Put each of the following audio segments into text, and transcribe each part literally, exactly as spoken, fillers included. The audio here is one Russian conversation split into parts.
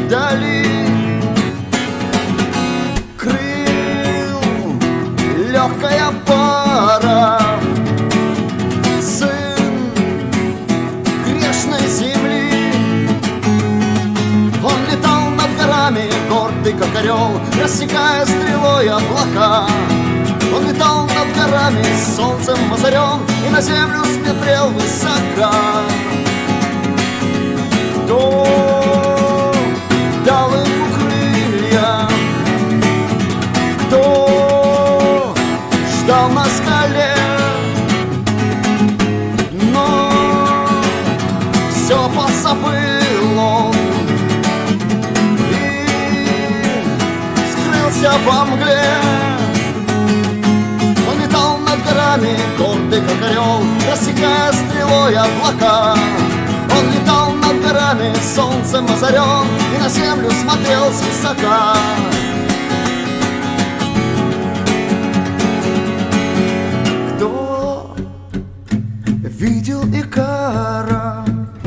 дали. Крыл легкая пара, сын грешной земли. Он летал над горами, гордый как орел, рассекая стрелой облака. Он летал над горами, солнцем озарен, и на землю смотрел высоко. Кто дал ему крылья? Кто ждал на скале? Но все позабыл он и скрылся во мгле. Он летал над горами, гордый как орел, рассекая стрелой облака. Он летал над горами, солнцем озарен, и на землю смотрел свысока. Кто видел Икара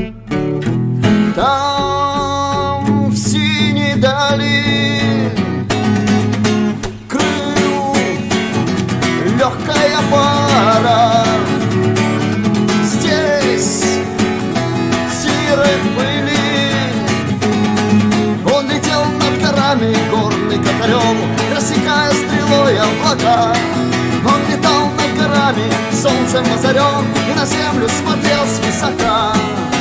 там, в синей дали? Крыл легкая пара, здесь пыли. Он летел над горами, горный как орел, рассекая стрелой облака. Он летал над горами, солнцем озарен, и на землю смотрел свысока.